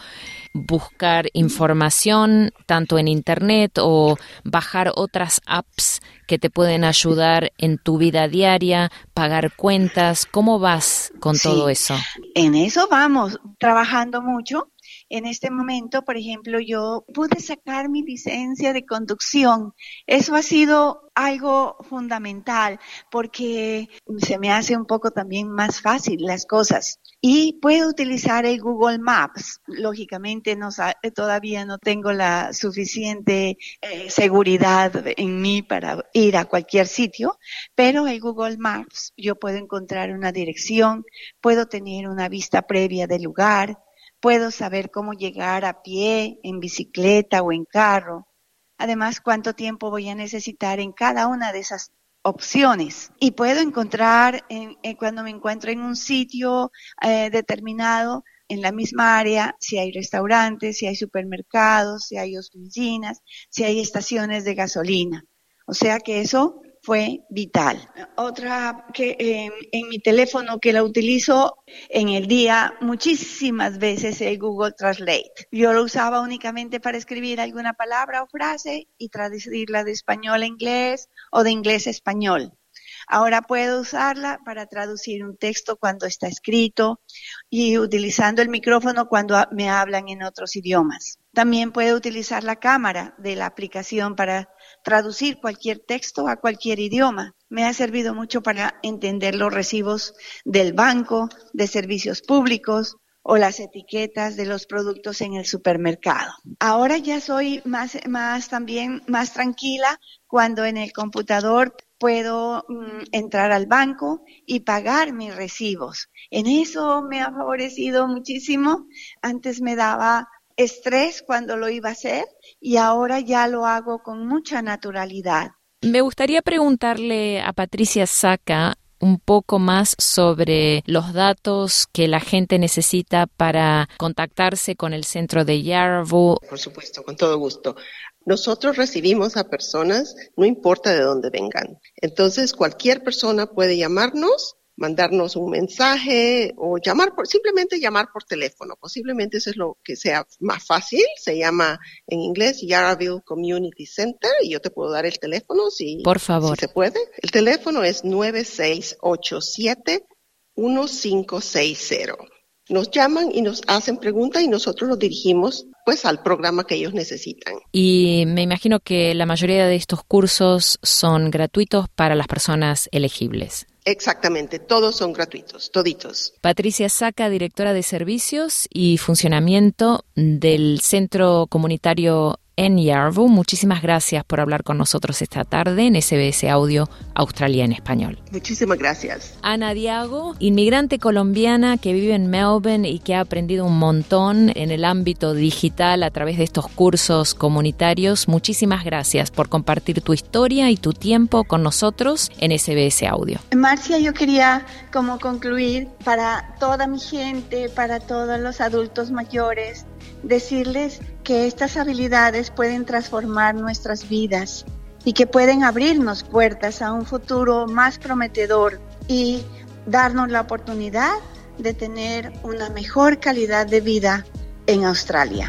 buscar información tanto en Internet o bajar otras apps que te pueden ayudar en tu vida diaria, pagar cuentas, ¿cómo vas con sí, todo eso? En eso vamos, trabajando mucho. En este momento, por ejemplo, yo pude sacar mi licencia de conducción. Eso ha sido algo fundamental porque se me hace un poco también más fácil las cosas. Y puedo utilizar el Google Maps. Lógicamente no, todavía no tengo la suficiente eh, seguridad en mí para ir a cualquier sitio, pero el Google Maps yo puedo encontrar una dirección, puedo tener una vista previa del lugar, puedo saber cómo llegar a pie, en bicicleta o en carro. Además, cuánto tiempo voy a necesitar en cada una de esas opciones. Y puedo encontrar, en, en cuando me encuentro en un sitio eh, determinado, en la misma área, si hay restaurantes, si hay supermercados, si hay oficinas, si hay estaciones de gasolina. O sea que eso fue vital. Otra que eh, en mi teléfono que la utilizo en el día muchísimas veces es Google Translate. Yo lo usaba únicamente para escribir alguna palabra o frase y traducirla de español a inglés o de inglés a español. Ahora puedo usarla para traducir un texto cuando está escrito y utilizando el micrófono cuando me hablan en otros idiomas. También puedo utilizar la cámara de la aplicación para traducir cualquier texto a cualquier idioma. Me ha servido mucho para entender los recibos del banco, de servicios públicos o las etiquetas de los productos en el supermercado. Ahora ya soy más, más también más tranquila cuando en el computador puedo mm, entrar al banco y pagar mis recibos. En eso me ha favorecido muchísimo. Antes me daba estrés cuando lo iba a hacer y ahora ya lo hago con mucha naturalidad. Me gustaría preguntarle a Patricia Saca un poco más sobre los datos que la gente necesita para contactarse con el centro de Yarraville. Por supuesto, con todo gusto. Nosotros recibimos a personas, no importa de dónde vengan. Entonces, cualquier persona puede llamarnos, mandarnos un mensaje o llamar por, simplemente llamar por teléfono. Posiblemente eso es lo que sea más fácil. Se llama en inglés Yarraville Community Center y yo te puedo dar el teléfono si, por favor. Si se puede. El teléfono es nueve seis ocho siete uno cinco seis cero. Nos llaman y nos hacen preguntas y nosotros los dirigimos pues al programa que ellos necesitan. Y me imagino que la mayoría de estos cursos son gratuitos para las personas elegibles. Exactamente, todos son gratuitos, toditos. Patricia Saca, directora de Servicios y Funcionamiento del Centro Comunitario en Yarraville, muchísimas gracias por hablar con nosotros esta tarde en S B S Audio Australia en Español. Muchísimas gracias. Ana Diago, inmigrante colombiana que vive en Melbourne y que ha aprendido un montón en el ámbito digital a través de estos cursos comunitarios. Muchísimas gracias por compartir tu historia y tu tiempo con nosotros en S B S Audio. Marcia, yo quería como concluir para toda mi gente, para todos los adultos mayores, decirles que estas habilidades pueden transformar nuestras vidas y que pueden abrirnos puertas a un futuro más prometedor y darnos la oportunidad de tener una mejor calidad de vida en Australia.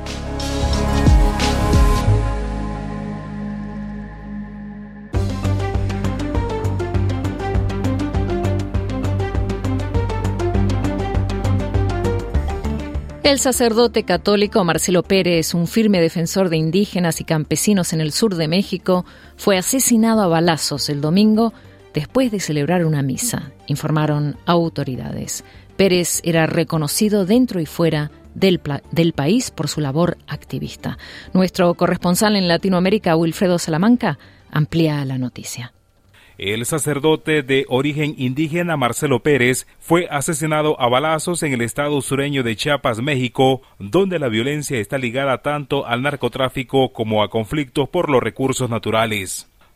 El sacerdote católico Marcelo Pérez, un firme defensor de indígenas y campesinos en el sur de México, fue asesinado a balazos el domingo después de celebrar una misa, informaron autoridades. Pérez era reconocido dentro y fuera del, pla- del país por su labor activista. Nuestro corresponsal en Latinoamérica, Wilfredo Salamanca, amplía la noticia. El sacerdote de origen indígena Marcelo Pérez fue asesinado a balazos en el estado sureño de Chiapas, México, donde la violencia está ligada tanto al narcotráfico como a conflictos por los recursos naturales.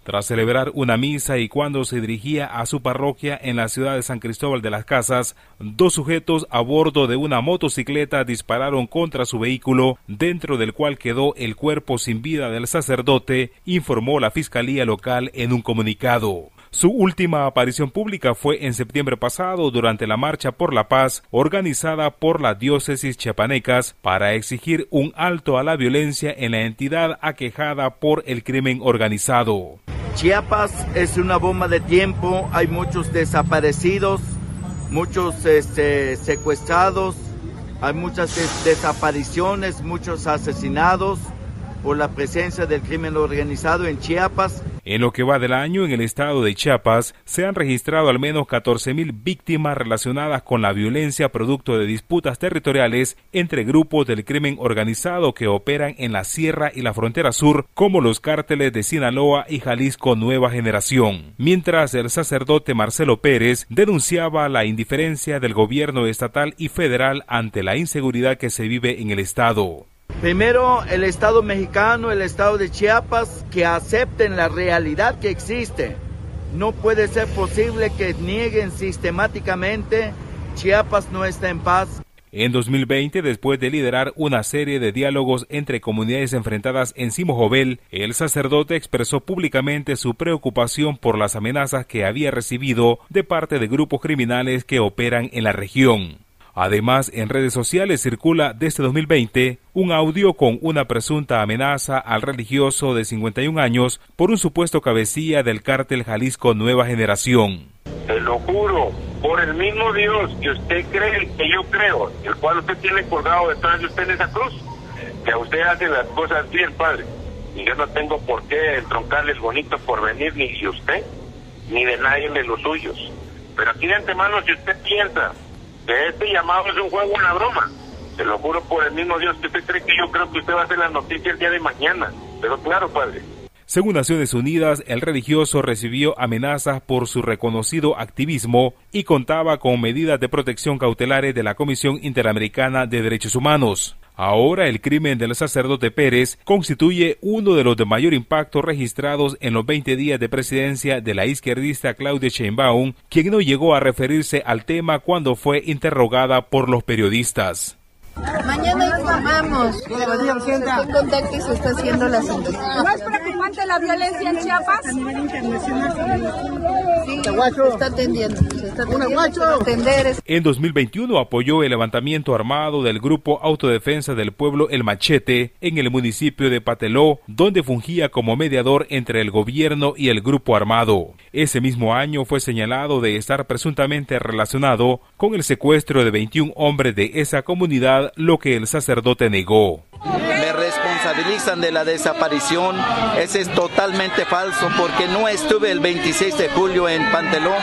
Tras celebrar una misa y cuando se dirigía a su parroquia en la ciudad de San Cristóbal de las Casas, dos sujetos a bordo de una motocicleta dispararon contra su vehículo, dentro del cual quedó el cuerpo sin vida del sacerdote, informó la Fiscalía local en un comunicado. Su última aparición pública fue en septiembre pasado durante la Marcha por la Paz organizada por las diócesis chiapanecas para exigir un alto a la violencia en la entidad aquejada por el crimen organizado. Chiapas es una bomba de tiempo, hay muchos desaparecidos, muchos este, secuestrados, hay muchas des- desapariciones, muchos asesinados por la presencia del crimen organizado en Chiapas. En lo que va del año, en el estado de Chiapas, se han registrado al menos catorce mil víctimas relacionadas con la violencia producto de disputas territoriales entre grupos del crimen organizado que operan en la Sierra y la Frontera Sur, como los cárteles de Sinaloa y Jalisco Nueva Generación. Mientras el sacerdote Marcelo Pérez denunciaba la indiferencia del gobierno estatal y federal ante la inseguridad que se vive en el estado. Primero, el Estado mexicano, el Estado de Chiapas, que acepten la realidad que existe. No puede ser posible que nieguen sistemáticamente. Chiapas no está en paz. En dos mil veinte, después de liderar una serie de diálogos entre comunidades enfrentadas en Simojovel, el sacerdote expresó públicamente su preocupación por las amenazas que había recibido de parte de grupos criminales que operan en la región. Además, en redes sociales circula desde dos mil veinte un audio con una presunta amenaza al religioso de cincuenta y un años por un supuesto cabecilla del cártel Jalisco Nueva Generación. Te lo juro, por el mismo Dios que usted cree, que yo creo, el cual usted tiene colgado detrás de usted en esa cruz, que a usted hace las cosas bien, Padre. Y yo no tengo por qué entroncarle el bonito porvenir ni de usted, ni de nadie de los suyos. Pero aquí de antemano, si usted piensa que este llamado es un juego, una broma, se lo juro por el mismo Dios que usted cree que yo creo que usted va a hacer la noticia el día de mañana. Pero claro, Padre. Según Naciones Unidas, el religioso recibió amenazas por su reconocido activismo y contaba con medidas de protección cautelares de la Comisión Interamericana de Derechos Humanos. Ahora el crimen del sacerdote Pérez constituye uno de los de mayor impacto registrados en los veinte días de presidencia de la izquierdista Claudia Sheinbaum, quien no llegó a referirse al tema cuando fue interrogada por los periodistas. Mañana informamos. Se está en contacto y se está haciendo las investigaciones. ¿No es preocupante la violencia en Chiapas? A nivel internacional. Sí, se está atendiendo. Se está atendiendo. Atender. En dos mil veintiuno apoyó el levantamiento armado del Grupo Autodefensa del Pueblo El Machete en el municipio de Pateló, donde fungía como mediador entre el gobierno y el grupo armado. Ese mismo año fue señalado de estar presuntamente relacionado con el secuestro de veintiún hombres de esa comunidad, lo que el sacerdote negó. Me responsabilizan de la desaparición. Ese es totalmente falso porque no estuve el veintiséis de julio en Panteló,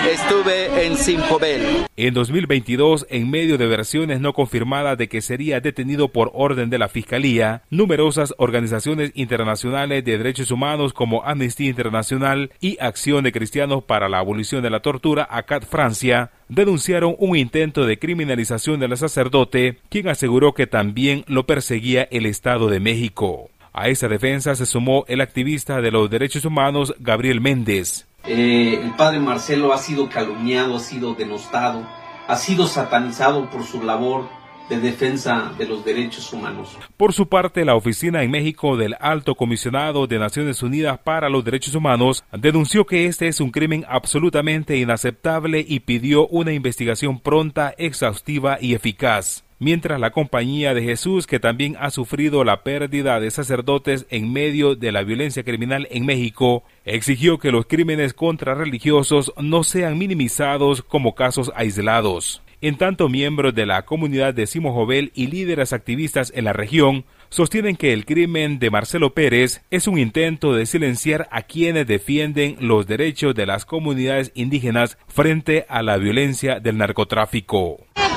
estuve en Simojovel. En dos mil veintidós, en medio de versiones no confirmadas de que sería detenido por orden de la Fiscalía, numerosas organizaciones internacionales de derechos humanos como Amnistía Internacional y Acción de Cristianos para la Abolición de la Tortura, A C A T Francia, denunciaron un intento de criminalización del sacerdote, quien aseguró que también lo perseguía el Estado de México. A esa defensa se sumó el activista de los derechos humanos Gabriel Méndez. Eh, el padre Marcelo ha sido calumniado, ha sido denostado, ha sido satanizado por su labor de defensa de los derechos humanos. Por su parte, la oficina en México del Alto Comisionado de Naciones Unidas para los Derechos Humanos denunció que este es un crimen absolutamente inaceptable y pidió una investigación pronta, exhaustiva y eficaz. Mientras la Compañía de Jesús, que también ha sufrido la pérdida de sacerdotes en medio de la violencia criminal en México, exigió que los crímenes contra religiosos no sean minimizados como casos aislados. En tanto, miembros de la comunidad de Simojovel y líderes activistas en la región sostienen que el crimen de Marcelo Pérez es un intento de silenciar a quienes defienden los derechos de las comunidades indígenas frente a la violencia del narcotráfico.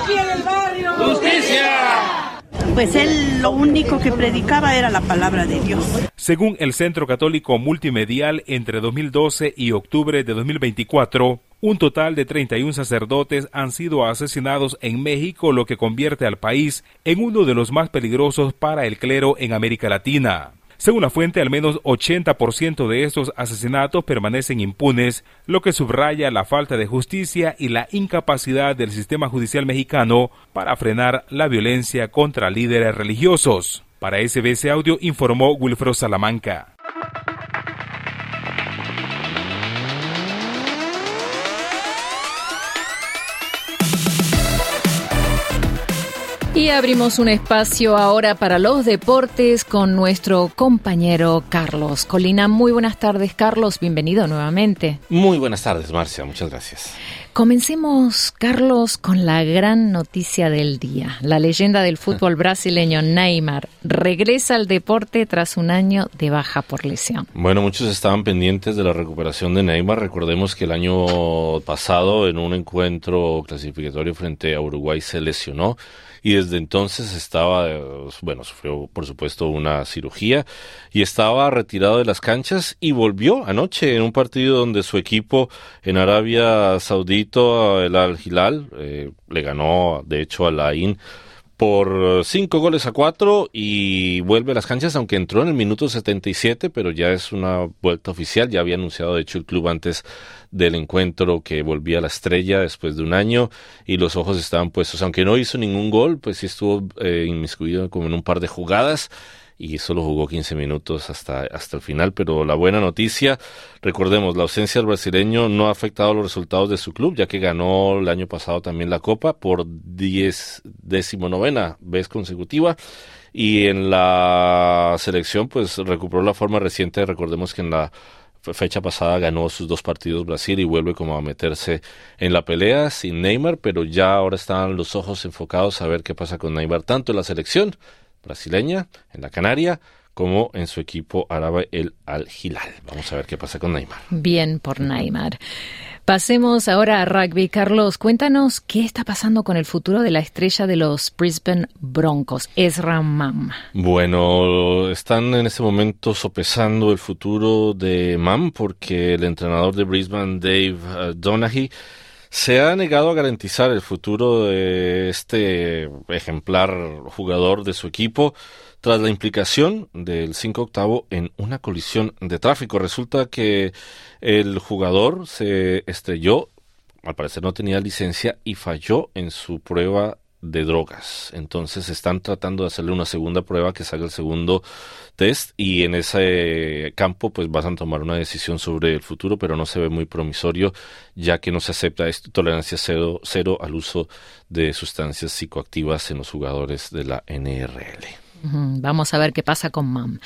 ¡Justicia! Pues él lo único que predicaba era la palabra de Dios. Según el Centro Católico Multimedial, entre dos mil doce y octubre de dos mil veinticuatro, un total de treinta y un sacerdotes han sido asesinados en México, lo que convierte al país en uno de los más peligrosos para el clero en América Latina. Según la fuente, al menos ochenta por ciento de estos asesinatos permanecen impunes, lo que subraya la falta de justicia y la incapacidad del sistema judicial mexicano para frenar la violencia contra líderes religiosos. Para S B S Audio informó Wilfredo Salamanca. Y abrimos un espacio ahora para los deportes con nuestro compañero Carlos Colina. Muy buenas tardes, Carlos. Bienvenido nuevamente. Muy buenas tardes, Marcia. Muchas gracias. Comencemos, Carlos, con la gran noticia del día. La leyenda del fútbol brasileño Neymar regresa al deporte tras un año de baja por lesión. Bueno, muchos estaban pendientes de la recuperación de Neymar. Recordemos que el año pasado en un encuentro clasificatorio frente a Uruguay se lesionó. Y desde entonces estaba, bueno, sufrió por supuesto una cirugía y estaba retirado de las canchas y volvió anoche en un partido donde su equipo en Arabia Saudita, el Al Hilal, eh, le ganó de hecho al Ain por cinco goles a cuatro y vuelve a las canchas, aunque entró en el minuto setenta y siete, pero ya es una vuelta oficial. Ya había anunciado de hecho el club antes del encuentro que volvía a la estrella después de un año y los ojos estaban puestos, aunque no hizo ningún gol, pues sí estuvo eh, inmiscuido como en un par de jugadas y solo jugó quince minutos hasta, hasta el final. Pero la buena noticia, recordemos, la ausencia del brasileño no ha afectado los resultados de su club, ya que ganó el año pasado también la Copa por diez, decimonovena vez consecutiva. Y en la selección pues recuperó la forma reciente. Recordemos que en la fecha pasada ganó sus dos partidos Brasil y vuelve como a meterse en la pelea sin Neymar, pero ya ahora están los ojos enfocados a ver qué pasa con Neymar, tanto en la selección brasileña, en la Canaria, como en su equipo árabe, el Al Hilal. Vamos a ver qué pasa con Neymar. Bien por Neymar. Pasemos ahora a rugby. Carlos, cuéntanos qué está pasando con el futuro de la estrella de los Brisbane Broncos, Ezra Mam. Bueno, están en este momento sopesando el futuro de Mam porque el entrenador de Brisbane, Dave uh, Donaghy, se ha negado a garantizar el futuro de este ejemplar jugador de su equipo tras la implicación del cinco octavo en una colisión de tráfico. Resulta que el jugador se estrelló, al parecer no tenía licencia y falló en su prueba de drogas. Entonces están tratando de hacerle una segunda prueba que salga el segundo test y en ese campo pues van a tomar una decisión sobre el futuro, pero no se ve muy promisorio ya que no se acepta esto, tolerancia cero, cero al uso de sustancias psicoactivas en los jugadores de la N R L. Vamos a ver qué pasa con Mam.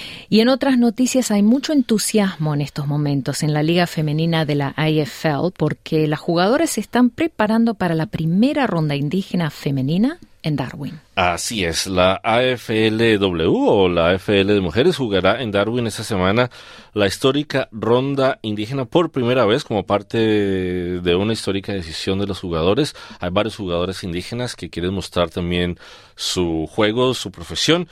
Y en otras noticias hay mucho entusiasmo en estos momentos en la Liga Femenina de la A F L porque las jugadoras se están preparando para la primera ronda indígena femenina en Darwin. Así es, la A F L W o la A F L de mujeres jugará en Darwin esta semana la histórica ronda indígena por primera vez como parte de una histórica decisión de los jugadores. Hay varios jugadores indígenas que quieren mostrar también su juego, su profesión.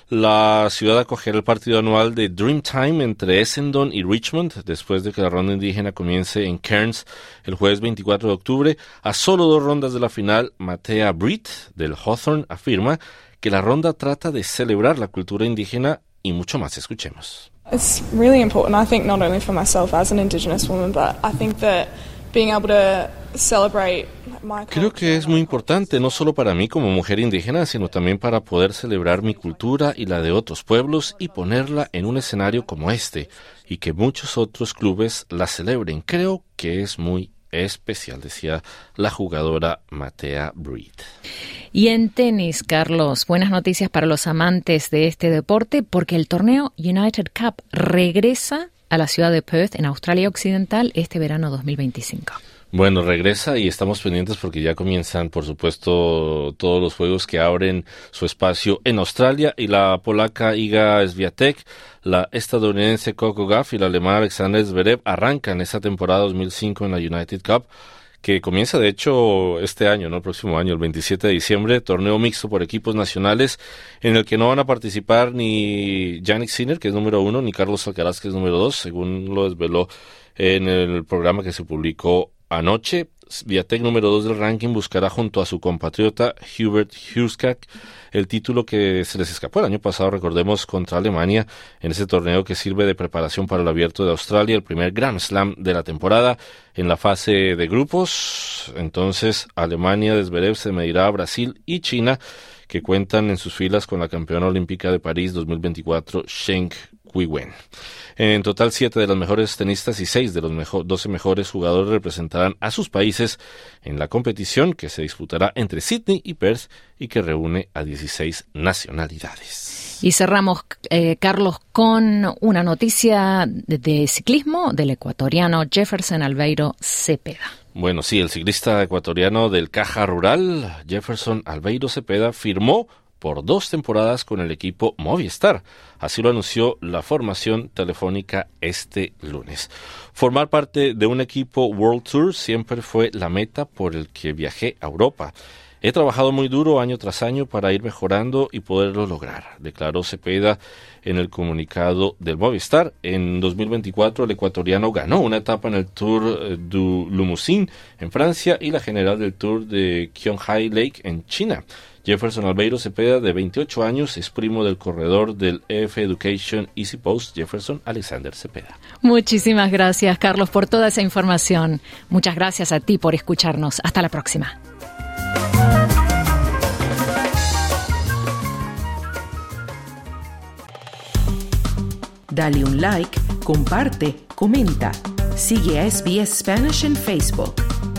La ciudad acogerá el partido anual de Dreamtime entre Essendon y Richmond después de que la ronda indígena comience en Cairns el jueves veinticuatro de octubre. A solo dos rondas de la final, Matea Britt del Hawthorn afirma que la ronda trata de celebrar la cultura indígena y mucho más. Escuchemos. It's really important, I think, not only for myself as an Indigenous woman, but I think that being able to celebrate. Creo que es muy importante, no solo para mí como mujer indígena, sino también para poder celebrar mi cultura y la de otros pueblos y ponerla en un escenario como este, y que muchos otros clubes la celebren. Creo que es muy especial, decía la jugadora Matea Britt. Y en tenis, Carlos, buenas noticias para los amantes de este deporte, porque el torneo United Cup regresa a la ciudad de Perth, en Australia Occidental, este verano dos mil veinticinco. Bueno, regresa y estamos pendientes porque ya comienzan, por supuesto, todos los juegos que abren su espacio en Australia, y la polaca Iga Swiatek, la estadounidense Coco Gauff y la alemana Alexander Zverev arrancan esta temporada dos mil cinco en la United Cup, que comienza de hecho este año, no el próximo año, el veintisiete de diciembre, torneo mixto por equipos nacionales en el que no van a participar ni Jannik Sinner, que es número uno, ni Carlos Alcaraz, que es número dos, según lo desveló en el programa que se publicó anoche. Swiatek, número dos del ranking, buscará junto a su compatriota Hubert Hurkacz el título que se les escapó el año pasado, recordemos, contra Alemania en ese torneo que sirve de preparación para el Abierto de Australia, el primer Grand Slam de la temporada en la fase de grupos. Entonces, Alemania de Zverev se medirá a Brasil y China, que cuentan en sus filas con la campeona olímpica de París dos mil veinticuatro, Zheng Weiguan. En total, siete de los mejores tenistas y seis de los mejor, doce mejores jugadores representarán a sus países en la competición que se disputará entre Sydney y Perth y que reúne a dieciséis nacionalidades. Y cerramos, eh, Carlos, con una noticia de, de ciclismo del ecuatoriano Jefferson Albeiro Cepeda. Bueno, sí, el ciclista ecuatoriano del Caja Rural, Jefferson Albeiro Cepeda, firmó por dos temporadas con el equipo Movistar. Así lo anunció la formación telefónica este lunes. Formar parte de un equipo World Tour siempre fue la meta por el que viajé a Europa. He trabajado muy duro año tras año para ir mejorando y poderlo lograr, declaró Cepeda en el comunicado del Movistar. En dos mil veinticuatro el ecuatoriano ganó una etapa en el Tour du Limousin en Francia y la general del Tour de Qionghai Lake en China. Jefferson Albeiro Cepeda, de veintiocho años, es primo del corredor del E F Education Easy Post, Jefferson Alexander Cepeda. Muchísimas gracias, Carlos, por toda esa información. Muchas gracias a ti por escucharnos. Hasta la próxima. Dale un like, comparte, comenta. Sigue a S B S Spanish en Facebook.